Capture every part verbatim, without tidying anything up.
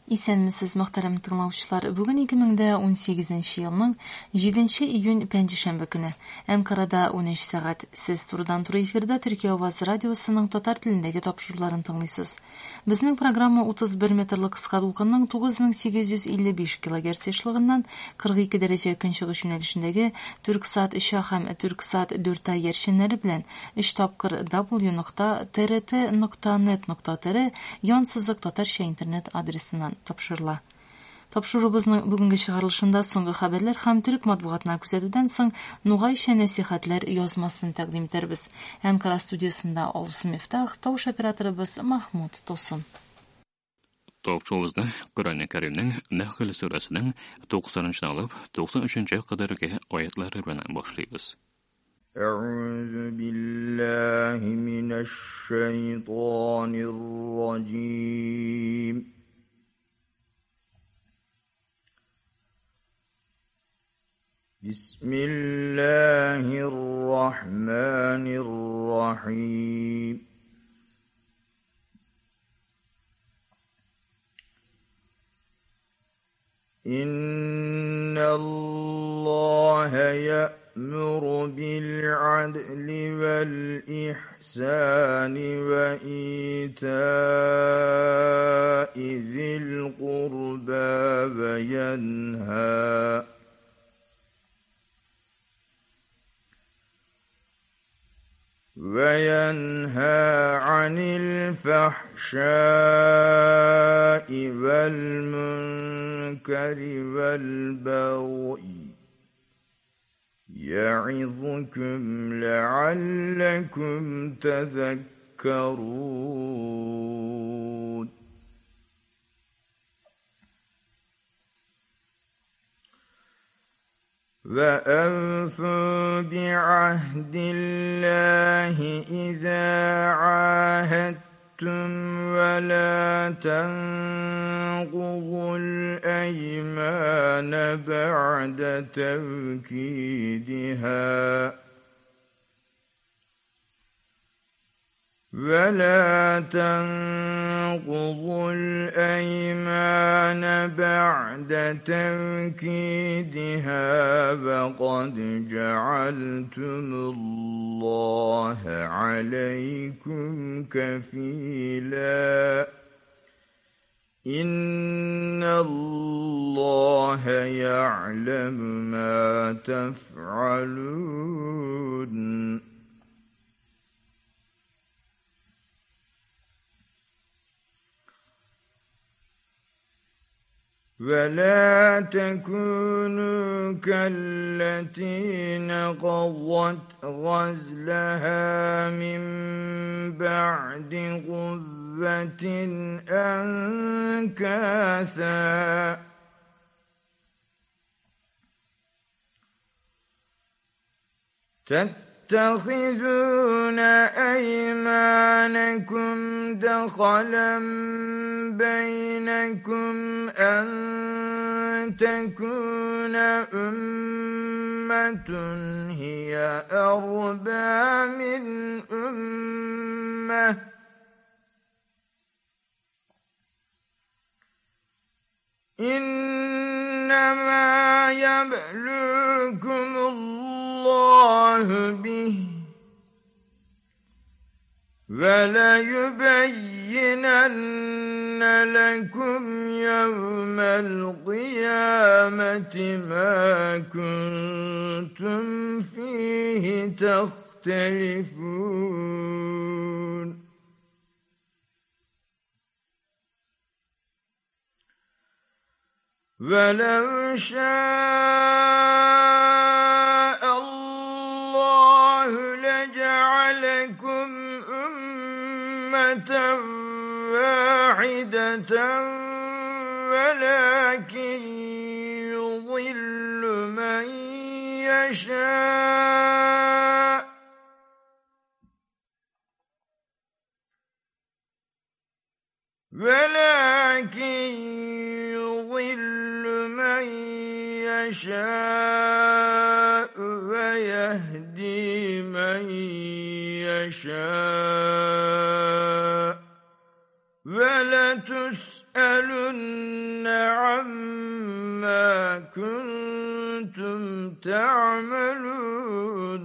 Исәнмесез, мөхтәрәм тыңлаучылар. Бүген ике мең он сигезенче елның җиденче июнь пәнҗешәмбе көне. Әнкарада ун өч сәгать. Сез турыдан-туры эфирда Төркия Авазы радиосының татар телендәге тапшыруларын тыңлыйсыз. Безнең программа утыз бер метрлык кыска дулкынның тугыз мең сигез йөз илле биш килогерц яшьлыгыннан кырык ике дәрәҗә көнчыгыш юнәлешендәге Түрксат өч һәм Түрксат дүрт яршеннәре белән өч тапкыр дабл ю нокта тэ эр тэ нокта нет нокта тэ эр янсызык татарча интернет адресыннан тапшырыла. Тапшырубызның бүгенге чыгарылышында соңгы хәбәрләр һәм төрек матбугатына күзәтүдән соң нугайча нәсихәтләр язмасын тәкъдим итәрбез. Әнкара студиясында Алсу Мифтах, тавыш операторыбыз Махмуд Тосын. Топшыбызны Коръән Кәримнең Нәхл сүрәсенең туксанынчы алып туксан өченче кадәрге аятлары белән башлыйбыз. أعوذ بالله من الشيطان الرجيم بسم الله الرحمن الرحيم إن الله يأمر بالعدل والإحسان وإيتاء ذي القربى وينهى وينهى عن الفحشاء والمنكر والبغي يعظكم لعلكم تذكرون وأوفوا بعهد الله إذا عاهدتم ولا تنقضوا الأيمان بعد توكيدها ولا تنقضوا الأيمان بعد توكيدها وقد جعلتم الله عليكم كفيلا إن الله يعلم ما تفعلون ولا تكونوا كالتي نقضت غزلها من بعد قوة أنكاثا تتخذون أيمانكم دخلا بينكم أن تكون أمة هي أربى من أمة إنما يبلوكم الله به وَلَيُبَيِّنَنَّ لَكُمْ يَوْمَ الْقِيَامَةِ مَا كُنتُمْ فِيهِ تَخْتَلِفُونَ وَلَوْ شَاءَ اللَّهُ لَجَعَلَكُمْ أُمَّةً وَاحِدَةً وَلَكِنْ يُضِلُّ مَنْ يَشَاءُ وَلَكِنْ يُضِلُّ مَنْ يَشَاءُ وَيَهْدِي مَنْ يَشَاءُ وَلَتُسْأَلُنَّ عَمَّا كُنْتُمْ تَعْمَلُونَ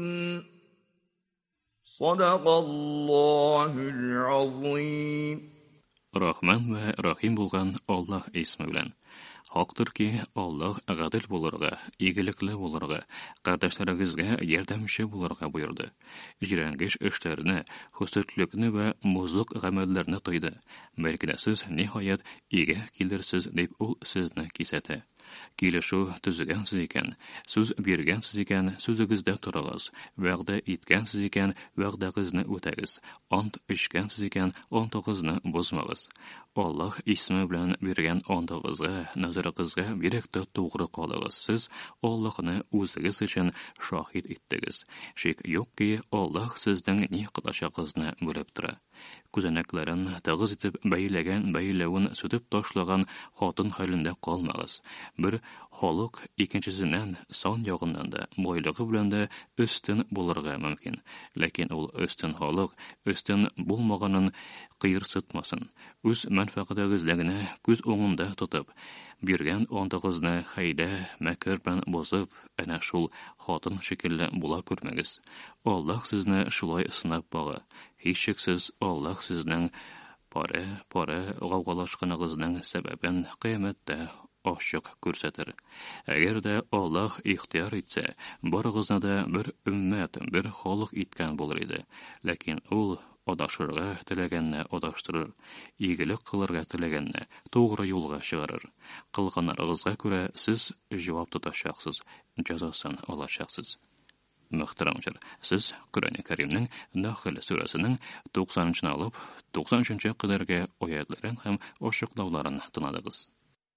صدق الله العظيم. Рахман ва Рахим булган Аллаһ исме белән. Хактыр ки, Аллаһ гадел булырга, игелекле булырга, кардәшләрегезгә ярдәмче булырга буйырды. Җирәнгеш эшләрне, хөсетлекне ва музык гамәлләрне тойды. Бәлки сез ниһаять иге килерсез дип ул сезне кисәтә. Килешү төзегәнсез икән, сүз биргәнсез икән, сүзегездә торыгыз, вәгъдә иткәнсез икән, вәгъдәгезне үтәгез, ант ичкәнсез икән, антыгызны бозмагыз. Аллаһ исме белән биргән антыгызга, назарыгызга биректә тугры калыгыз. Сез Аллаһны үзегез өчен шаһид иттегез. Шик юк ки, Аллаһ сезнең ни кылачагыгызны белеп тора. Күзәнәкләрен тагыз итеп бәйләгән бәйләвен сүтеп ташлаган хатын хәлендә калмагыз. Бер халык икенчесеннән сан ягыннан да, байлыгы белән дә өстен булырга мөмкин. Ләкин ул өстен халык өстен булмаганын кыерсытмасын. Үз мәнфәгатегезлегенә күз уңында тотып, биргән антыгызны хәйдә, мәкер белән бозып, әнә шул хатын шикелле була күрмәгез. Аллаһ сезне шулай сынап бага. Һичшиксез Аллаһ сезнең пара-пара гаугалашканыгызның сәбәбен кыямәттә ачык күрсәтер. Әгәр дә Аллаһ ихтияр итсә, барыгызны да бер өммәт, бер халык иткән булыр иде. Ләкин ул адашырга теләгәнне адаштырыр, игелек кылырга теләгәнне тугры юлга чыгарыр. Кылганнарыгызга күрә сез җавап тотачаксыз, җәзасын алачаксыз. Мөхтәрәмчеләр, сез Коръән Кәримнең Нахл сүрәсенең туксанынчы алып туксан өченче кадәрге аятларын һәм ачыклауларын тыңладыгыз.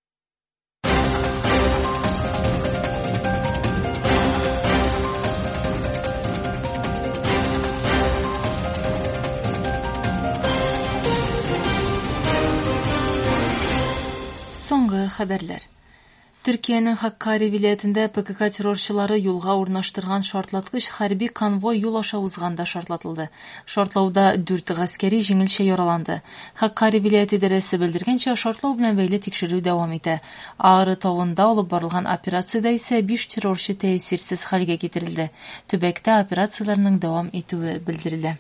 Соңгы хәбәрләр. Төркиянең Хаккари вилаятендә ПКК террорчылары юлга урнаштырган шартлаткыч хәрби конвой юл аша узганда шартлатылды. Шартлауда дүрт гаскәри җиңелчә яраланды. Хаккари вилаяты идарәсе белдергәнчә, шартлау белән бәйле тикшерү дәвам итә. Агры тавында алып барылган операциядә исә биш террорчы тәэсирсез хәлгә китерелде. Төбәктә операцияләрнең дәвам итүе белдерелә.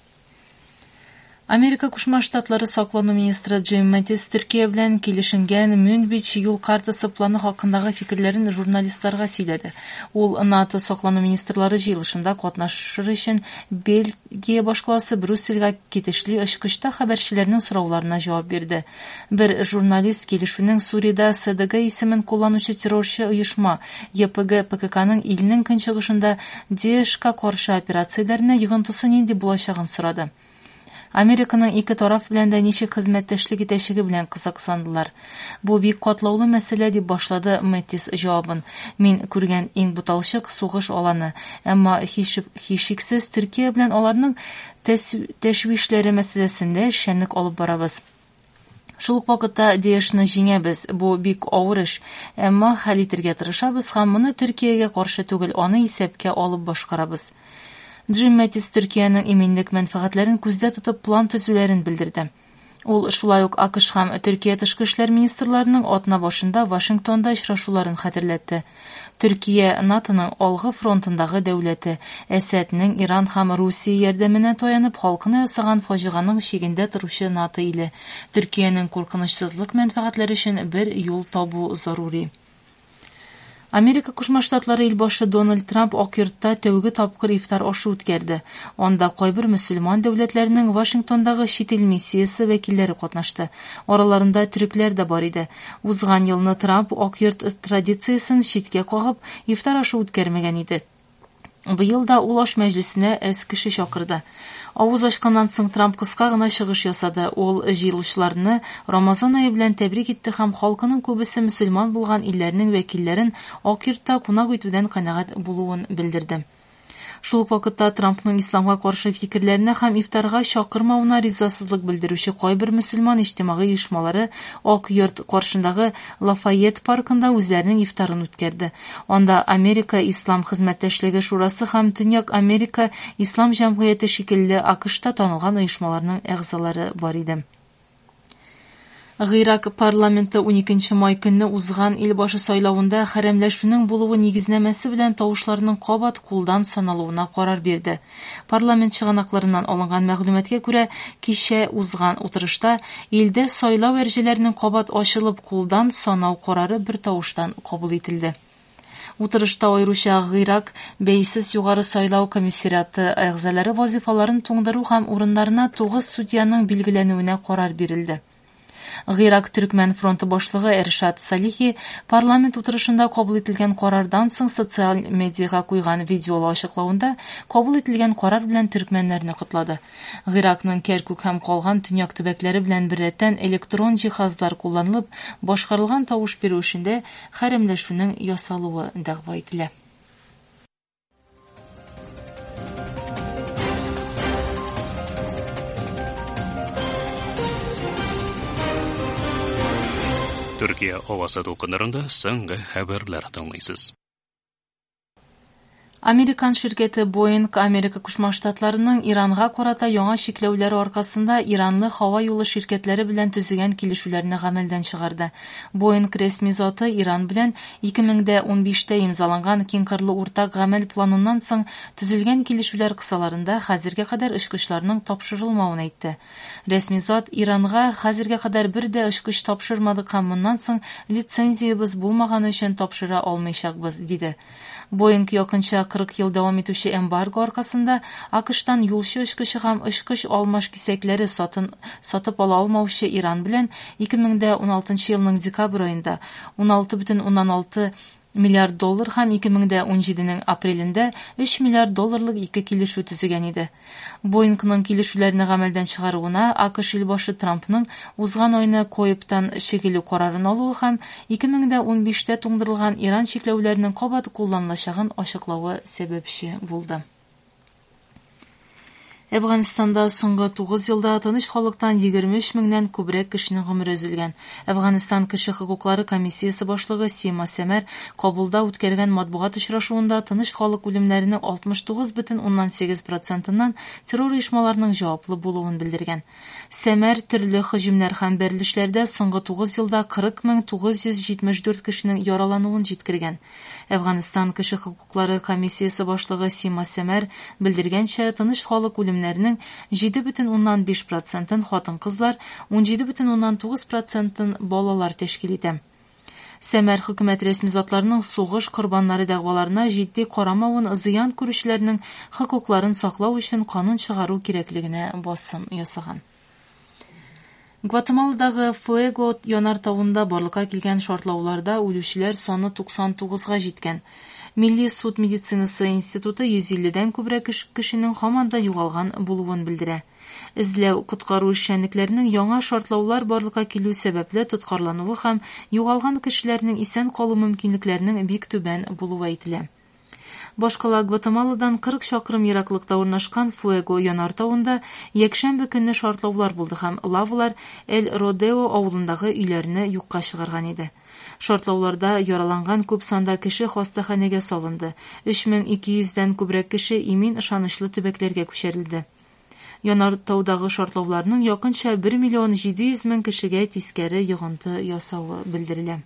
Америка Кушма Штатлары саклану министры Джим Маттис Төркия белән килешенгән Мюнбич юл картасы планы хакындагы фикерләрен журналистларга сөйләде. Ул НАТО саклану министрлары җыелышында катнашыр өчен Бельгия башкаласы Брюссельгә китешле очкычта хәбәрчеләрнең сорауларына җавап бирде. Бер журналист килешүнең Суриядә СДГ исемен кулланучы террорчы оешма ЕПГ ПККның илнең көнчыгышында ДАЭШка каршы операцияләренә йогынтысы нинди булачагын сорады. Американың ике тараф белән дә ничек хезмәттәшлек итәчәге белән кызыксандылар. Бу бик катлаулы мәсьәлә дип башлады Маттис җавабын. Мин күргән иң буталчык сугыш аланы, әмма һичшиксез Төркия белән аларның тәшвишләре мәсьәләсендә эшчәнлек алып барабыз. Шул ук вакытта ДАЭШны җиңәбез. Бу бик авыр эш, әмма хәл итәргә тырышабыз һәм моны Төркиягә каршы түгел, аны исәпкә алып башкарабыз. Джим Маттис Төркиянең иминлек мәнфәгатьләрен күздә тотып план төзүләрен белдерде. Ул шулай ук АКШ һәм Төркия тышкы эшләр министрларының атна башында Вашингтонда очрашуларын хәтерләтте. Төркия НАТОның алгы фронтындагы дәүләте, Әсәднең Иран һәм Русия ярдәменә таянып халкына ясаган фаҗиганың шигендә торучы НАТО иле. Төркиянең куркынычсызлык мәнфәгатьләре өчен бер юл табу зарури. Америка Кушма Штатлары илбашы Дональд Трамп Акъйортта тәүге тапкыр ифтар ашы үткәрде. Анда кайбер мөселман дәүләтләренең Вашингтондагы чит ил миссиясе вәкилләре катнашты. Араларында төрекләр дә бар иде. Узган елны Трамп Акъйорт традициясын читкә кагып, ифтар ашы үткәрмәгән иде. Быел да ул аш мәҗлесенә әз кеше чакырды. Авыз ачканнан соң Трамп кыска гына чыгыш ясады. Ул җыелышларны Рамазан ае белән тәбрик итте һәм халкының күбесе мөселман булган илләрнең вәкилләрен Акъйортта кунак итүдән канәгать булуын белдерде. Шул ук вакытта Трампның исламга каршы фикерләренә һәм ифтарга чакырмавына ризасызлык белдерүче кайбер мөселман иҗтимагый оешмалары Акъйорт каршындагы Лафайет паркында үзләренең ифтарын үткәрде. Анда Америка Ислам хезмәттәшлеге шурасы һәм Төньяк Америка Ислам җәмгыяте шикелле АКШта танылган оешмаларның әгъзалары бар иде. Гыйрак парламенты уникенче май көнне узган ил башы сайлауында хәрәмләшүнең булуы нигезнәмәсе белән тавышларның кабат кулдан саналуына карар бирде. Парламент чыганакларыннан алынган мәгълүматкә күрә, кичә узган утырышта илдә сайлау әрҗәләренең кабат ачылып кулдан санау карары бер тавыштан кабул ителде. Утырышта аеруча Гыйрак бәйсез югары сайлау комиссариаты әгъзалары вазифаларын туңдыру һәм урыннарына тугыз судьяның билгеләнүенә карар бирелде. Гыйрак Төркмән фронты башлыгы Эршат Салихи парламент утырышында кабул ителгән карардан соң социаль медиага куйган видеолы ачыклавында кабул ителгән карар белән төркмәннәрне котлады. Гыйракның Керкук һәм калган төньяк төбәкләре белән беррәттән электрон җиһазлар кулланылып, башкарылган тавыш бирү эшендә хәрәмләшүнең ясалуы дәгъва ителә. Türkiye Ovası Dolkınlarında соңгы хәбәрләр тыңлыйсыз. Американ şirkәте Boeing Америка Кушма Штатларының Иранга карата яңа шикләүләре аркасында иранлы һава юлы şirkәтләре белән төзегән килешүләрне гамәлдән чыгарды. Boeing рәсми заты Иран белән ике мең унбиштә имзаланган киң кырлы уртак гамәл планыннан соң төзелгән килешүләр кысаларында хәзергә кадәр очкычларның тапшырылмавын әйтте. Рәсми зат Иранга хәзергә кадәр бер дә очкыч тапшырмадык һәм моннан соң лицензиябыз булмаганы өчен тапшыра алмаячакбыз диде. Boeing якынча кырык ел дәвам итүче эмбарго аркасында АКШтан юлчы очкычы һәм очкыч алмаш кисәкләре сатын сатып ала алмаучы Иран белән ике мең уналтынчы елның декабрь аенда ун алты бөтен уннан алты миллиард доллар һәм ике мең унҗиденең апрелендә өч миллиард долларлык ике килешү төзегән иде. Boeingның килешүләрне гамәлдән чыгаруына АКШ илбашы Трампның узган айны коептан шигелү карарын алуы һәм ике мең унбиштә туңдырылган Иран чикләүләренең кабат кулланылачагын ачыклавы сәбәпче булды. Әфганстанда соңгы тугыз елда тыныч халыктан егерме өч меңнән күбрәк кешенең гомере өзелгән. Әфганстан кеше хокуклары комиссиясе башлыгы Сима Сәмәр кабулда үткәргән матбугат очрашуында тыныч халык үлемнәренең алтмыш тугыз бөтен уннан сигез процентыннан террор оешмаларының җаваплы булуын белдергән. Сәмәр төрле һөҗүмнәр һәм бәрелешләрдә соңгы тугыз елда кырык мең тугыз йөз җитмеш дүрт кешенең яралануын җиткергән. Әфганстан кеше хокуклары комиссиясе башлыгы Сима Сәмәр белдергәнчә, тыныч халык үлемнәренең җиде бөтен уннан биш процентын хатын-кызлар, ун җиде бөтен уннан тугыз процентын балалар тәшкил итә. Сәмәр хөкүмәт рәсми затларының сугыш корбаннары дәгъваларына җитди карамавын, зыян күрүчеләрнең хокукларын саклау өчен канун чыгару кирәклегенә басым ясаган. Гватемаладагы Фуэго янартауында барлыкка килгән шартлауларда үлүчеләр саны туксан тугызга җиткән. Милли суд медицинасы институты йөз илледән күбрәк кешенең һаман да югалган булуын белдерә. Эзләү коткару эшчәнлекләренең яңа шартлаулар барлыкка килү сәбәпле тоткарлануы һәм югалган кешеләрнең исән калу мөмкинлекләренең бик түбән булуы әйтелә. Башкала Гватемаладан кырык чакрым ераклыкта урнашкан Фуэго янартауында якшәмбе көнне шартлаулар булды һәм лавалар Эль-Родео авылындагы өйләрне юкка чыгарган иде. Шартлауларда яраланган күп санда кеше хастаханәгә салынды. өч мең ике йөздән күбрәк кеше имин ышанычлы төбәкләргә күчерелде. Янартаудагы шартлауларның якынча бер миллион җиде йөз мең кешегә тискәре йогынты ясавы белдерелә.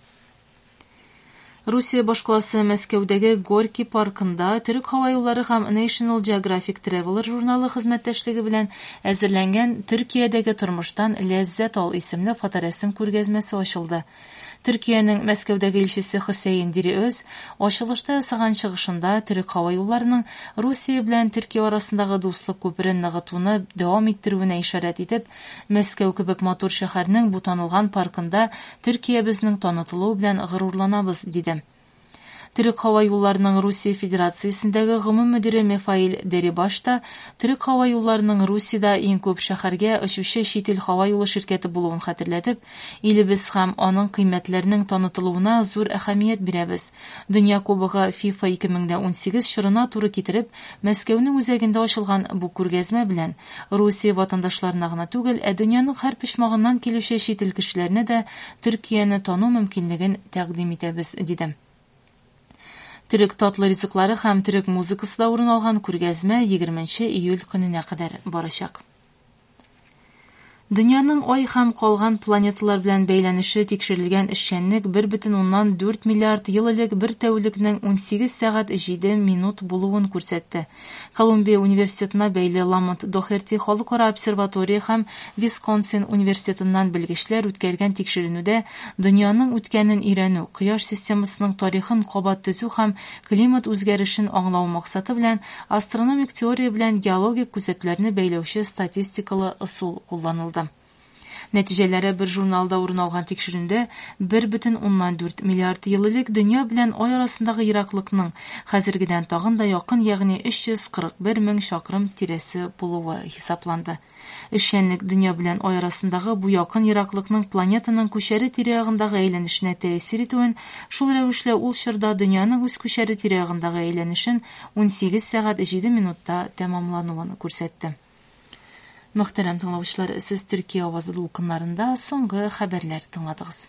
Русия башкаласы Мәскәүдәге Горький паркында Төрек һава юллары һәм National Geographic Traveler журналы хезмәттәшлеге белән әзерләнгән Төркиядәге тормыштан ләззәт ал исемле фоторәсем күргәзмәсе ачылды. Төркиянең Мәскәүдәге илчесе Хөсәен Дириөз ачылышта ясаган чыгышында Төрек һава юлларының Русия белән Төркия арасындагы дуслык күперен ныгытуны дәвам иттерүенә ишарәт итеп, Мәскәү кебек матур шәһәрнең бу танылган паркында Төркия безнең танытылу белән горурланабыз диде. Төрек һава юлларының Русия Федерациясендәге гомум мөдире Мефаил Дерибашта Төрек һава юлларының Русиядә иң күп шәһәргә очучы чит ил һава юлы şirkәте булуын хәтерләтеп, илебез һәм аның кыйммәтләренең танытылуына зур әһәмият бирәбез. Дөнья кубогы FIFA ике мең унсигез чорына туры китереп, Мәскәүнең үзәгендә ачылган бу күргәзмә белән Русия ватандашларына гына түгел, ә дөньяның һәр почмагыннан килүче чит ил кешеләренә дә Төркияне тану мөмкинлеген тәкъдим итәбез диде. Төрек татлы ризыклары һәм төрек музыкасы да урын алган күргәзмә егерменче июль көненә кадәр барачак. Дөньяның ай һәм калган планеталар белән бәйләнеше тикшерелгән эшчәнлек бер бөтен уннан дүрт миллиард ел элек бер тәүлекнең ун сигез сәгать җиде минут булуын күрсәтте. Колумбия университетына бәйле Ламонт Дохерти халыкара обсерватория һәм Висконсин университетыннан белгечләр үткәргән тикшеренүдә дөньяның үткәнен өйрәнү, Кояш системасының тарихын кабат төзү һәм климат үзгәрешен аңлау максаты белән астрономик теория белән геологик күзәтүләрне бәйләүче статистикалы ысул кулланылды. Нәтиҗәләре бер журналда урын алган тикшерүдә бер бөтен уннан дүрт миллиард ел элек дөнья белән ай арасындагы ераклыкның хәзергедән тагын да якын, ягъни өч йөз кырык бер мең чакрым тирәсе булуы хисапланды. Эшчәнлек дөнья белән ай арасындагы бу якын ераклыкның планетаның күчәре тирә-ягындагы әйләнешенә тәэсир итүен, шул рәвешле ул чорда дөньяның үз күчәре тирә-ягындагы әйләнешен ун сигез сәгать җиде минутта тәмамлануын күрсәтте. Мөхтәрәм тыңлаучылар, сез Төркия авазы дулкыннарында соңгы хәбәрләр тыңладыгыз.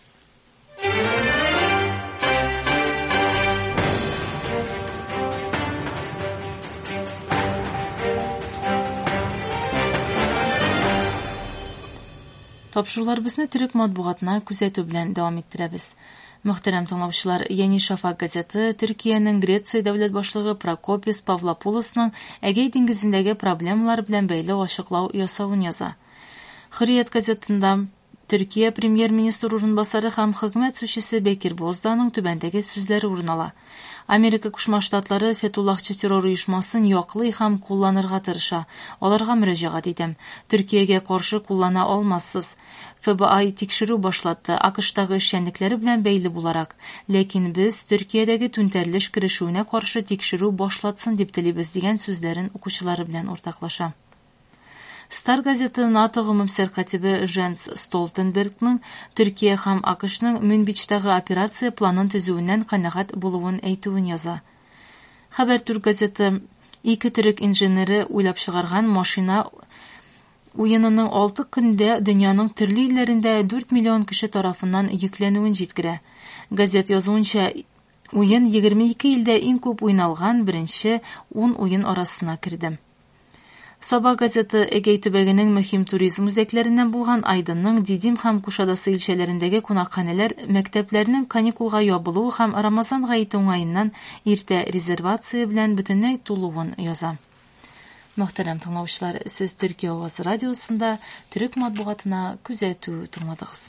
Тапшыруларыбызны төрек матбугатына күзәтү белән дәвам иттерәбез. Мөхтәрәм тыңлаучылар, Яни Шафак газеты Төркиянең Греция дәүләт башлыгы Прокопис Павлопулосның Әгәй диңгезендәге проблемалар белән бәйле ачыклау ясавын яза. Хөррият газетында Төркия премьер-министр урынбасары һәм хөкүмәт сүзчесе Бекир Бозданың түбәндәге сүзләре урын ала. Америка Кушма Штатлары Фетуллахчы террор оешмасын яклый һәм кулланырга тырыша. Аларга мөрәҗәгать итәм. Төркиягә каршы куллана алмассыз. эф бэ а тикшерү башлатты, АКШтагы эшчәнлекләре белән бәйле буларак. Ләкин без Төркиядәге түнтәрелеш керешүенә каршы тикшерү башлатсын дип телибез дигән сүзләрен укучылары белән уртаклаша. Стар газеты НАТО гомумсәр катибы Дженс Столтенбергның Төркия һәм АКШның Мюнбичтагы операция планын төзүеннән канәгать булуын әйтүен яза. Хәбәр газеты ике төрек инженеры уйлап чыгарган машина уенының алты көндә дөньяның төрле илләрендә дүрт миллион кеше тарафыннан йөкләнүен җиткерә. Газет язуынча, уен егерме ике илдә иң күп уйналган беренче ун уен арасына керде. Саба газеты Әгәй төбәгенең мөһим туризм үзәкләреннән булган Айдынның, Дидим һәм Кушадасы илчәләрендәге кунакханәләр мәктәпләрнең каникулга ябылуы һәм Рамазан гаете уңаеннан иртә резервация белән бөтенләй тулуын яза. Мөхтәрәм тыңлаучылар, сез Төркия авазы радиосында төрек матбугатына күзәтү тыңладыгыз.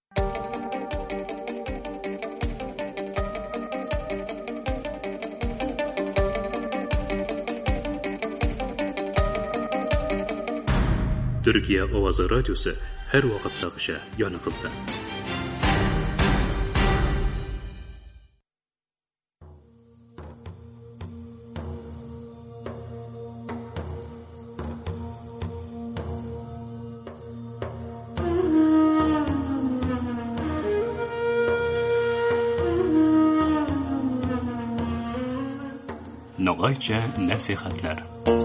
Төркия авазы радиосы һәр вакыттагыча яныгызда. Ногайча нәсихәтләр.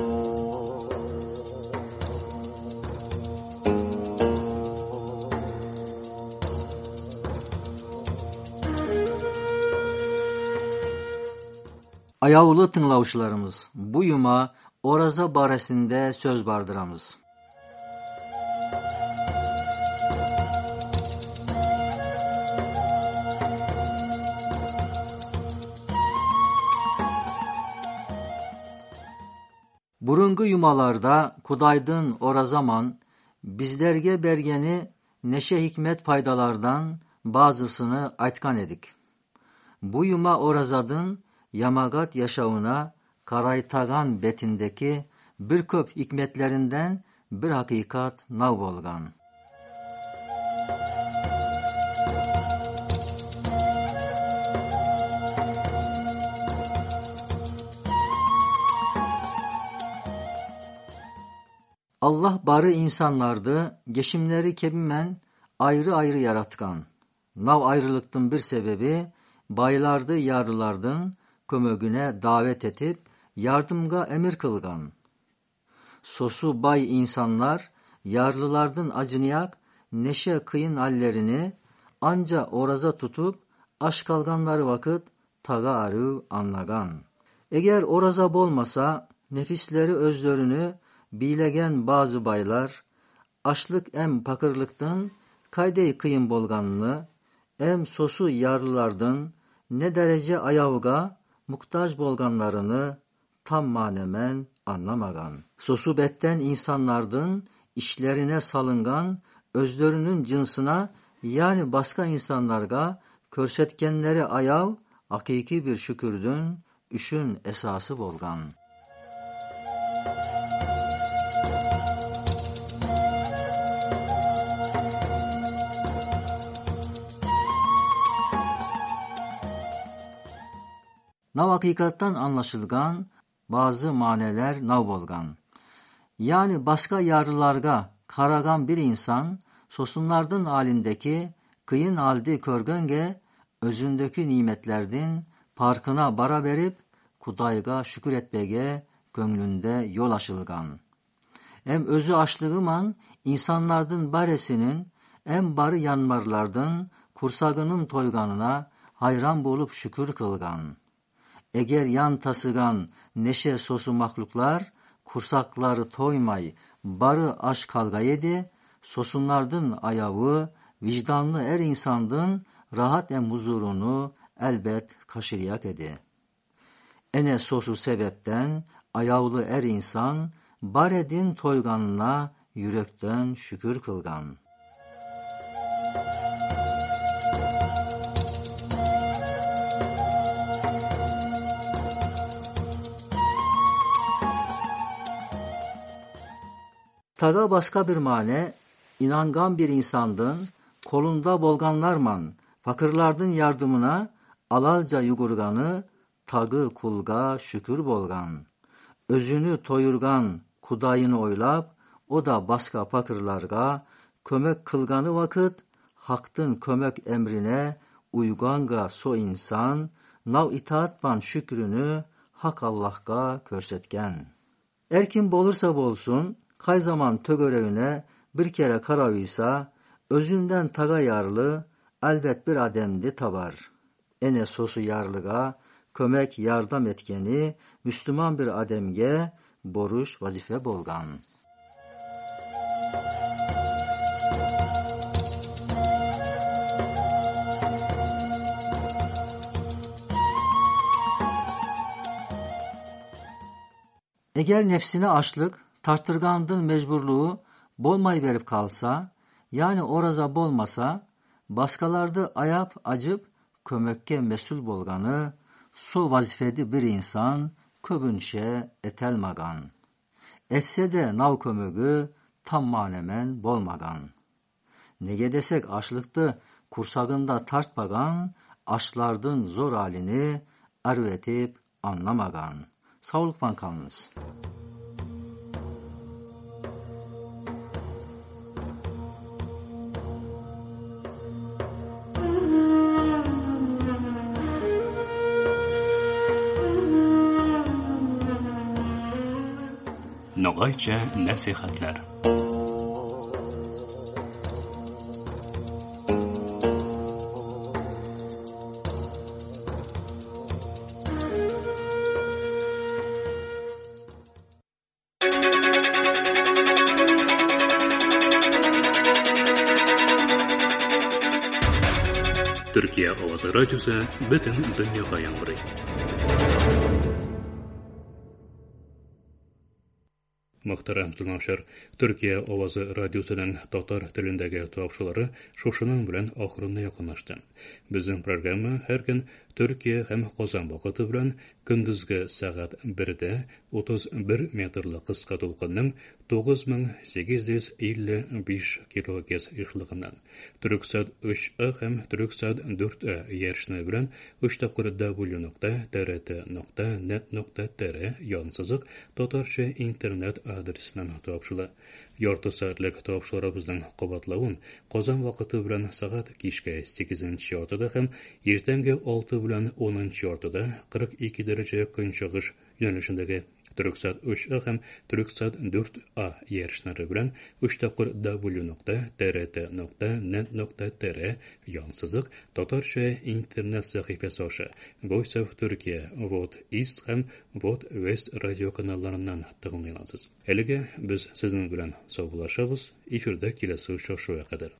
Аяулы тыңлаучыларımız, bu yuma Oraza barəsində söz bardıramız. Burungu yumalarda Kudaydın Orazaman bizlerge bergeni neşe hikmet faydalardan bazısını aytkan edik. Bu yuma Orazadın Yamagat yaşavına Karaytagan betindeki bir köp hikmetlerinden bir hakikat nav bolgan. Allah barı insanlardı, geçimleri kebimen ayrı ayrı yaratkan. Nav ayrılıktın bir sebebi baylardı yarlılardın kömögüne davet etip yardımga emir kılgan. Sosu bay insanlar yarlılardın acınayak neşe kıyın hallerini anca oraza tutup aş kalganları vakit taga arı anlagan. Eğer oraza bolmasa nefisleri özlerini bilegen bazı baylar Açlık em pakırlıktan kayday kıyın bolganını, em sosu yarlılardan ne derece ayavga muhtaç bolganlarını tam manemen anlamagan. Sosu betten insanlardan işlerine salıngan, özlerinin cinsine yani başka insanlarga körsetkenleri ayav, hakiki bir şükürdün, üçün esası bolgan. Nav hakikattan anlaşılgan bazı maneler nav bolgan. Yani başka yarlılarga karagan bir insan sosunlardan halindeki kıyın halde körgenge özündeki nimetlerden parkına bara verip Kudayga şükür etbege gönlünde yol açılgan. Hem özü açlığıman insanlardan baresinin hem barı yanmarlardan kursagının toyganına hayran bolup şükür kılgan. Eğer yan tasıgan neşe sosu mahluklar kursakları toymay barı aş kalga yedi, sosunlardan ayağı vicdanlı er insandın rahat em huzurunu elbet kaşıryak edi. Ene sosu sebepten ayavlı er insan baredin toyganına yürekten şükür kılgan. Taga başka bir mane, inangan bir insandın, kolunda bolganlarman, fakirlardın yardımına alalca yugurganı, tagı kulga şükür bolgan. Özünü toyurgan kudayını oylap, o da başka fakirlarga kömek kılganı vakit, haktın kömek emrine uyganga so insan, nav itaatman şükrünü hak Allah'a körsetken. Erkin bolursa bolsun, kay zaman tögörevine bir kere karavıysa, özünden taga yarlı, elbet bir ademdi tabar. Ene sosu yarlıga, kömek yardım etkeni, Müslüman bir ademge, boruş vazife bolgan. Eğer nefsine açlık, tarttırgandın mecburluğu bolmay verip kalsa, yani oraza bolmasa, başkalarda ayap acıp kömekke mesul bolganı, so vazifedi bir insan köbünşe etelmagan. Etse de nav kömögü tam manemen bolmagan. Nege desek açlıktı kursagında tartmagan, açlardın zor halini arvetip anlamagan. Sağlıkpan kalınız. Nogayça nasihatler. Türkiye Ovası Radyosu bütün dünyaya yayınlıyor. Muhtaram dinləyicilər, Türkiye Ovası Radyosu'nun Tatar tilindəki topşuları şuşunun bilen ahırına yaxınlaşdı. Bizim programma her gün Türkiye hem Qozan vaxtı bilen gündüzgü saat birde otuz bir metrli qısqa dolqunun to'qqiz ming sekiz yuz ellik besh kilohertz işliğinden Türksat üç A hem Türksat dört A yerişini bilen üç w nokta t r t nokta net nokta t r yansızıq Tatarcha internet adresinden topşular. Yartı saatlik topşularımızdan qabatlawun Qozan vaxtı bilen saat kişke sekizinchi yartıda hem ertangi olti bilen onunchi yartıda qirq ikki derece künçağış yönelişindeki Türksat üç A һәм Türksat dört A ярышлары белән üç тапкыр w нокта т р т нокта net нокта т р янсызык татарча интернет сәхифәсе аша Voice of Turkey, Вот East һәм Вот West радио каналларыннан тыңлый аласыз. Әлегә без сезнең белән саубуллашабыз. Эфирдә киләсе очрашуга кадәр.